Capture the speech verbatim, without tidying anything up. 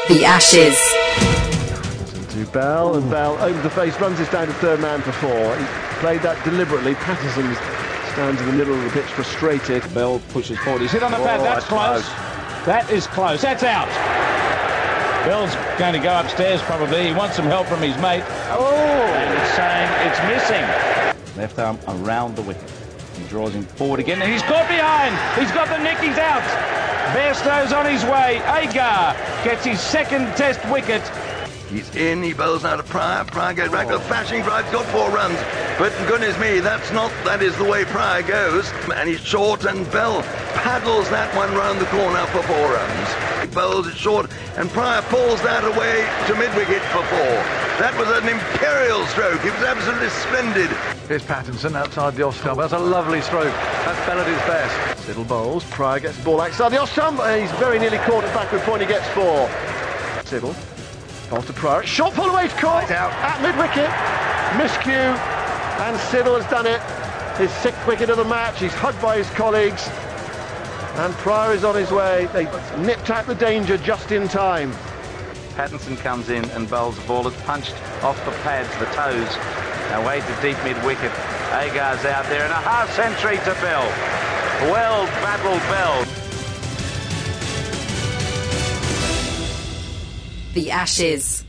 The Ashes. To Bell, and Bell opens the face, runs this down to third man for four. He played that deliberately. Patterson stands in the middle of the pitch, frustrated. Bell pushes forward. He's hit on the pad. Oh, That's close. close. That is close. That's out. Bell's going to go upstairs probably. He wants some help from his mate. Oh! And it's saying it's missing. Left arm around the wicket. He draws him forward again, and he's caught behind. He's got the nick. He's out. Bairstow's on his way. Agar gets his second test wicket. He's in, he bowls out of Pryor. Pryor goes back to a flashing drive, he's got four runs. But goodness me, that's not, that is the way Pryor goes. And he's short, and Bell paddles that one round the corner for four runs. He bowls it short, and Pryor pulls that away to mid-wicket for four. That was an imperial stroke, it was absolutely splendid. Here's Pattinson outside the off stump. That's a lovely stroke. That's Bell at his best. Siddle bowls, Pryor gets the ball outside the off stump. He's very nearly caught at backward point, he gets four. Siddle. Ball to Pryor. Shot pull away, caught out at mid-wicket. Miscue, and Siddle has done it. His sixth wicket of the match. He's hugged by his colleagues, and Pryor is on his way. They nipped out the danger just in time. Pattinson comes in and bowls the ball. It's punched off the pads, the toes, away to deep mid-wicket. Agar's out there, and a half century to Bell. Well battled Bell. The Ashes.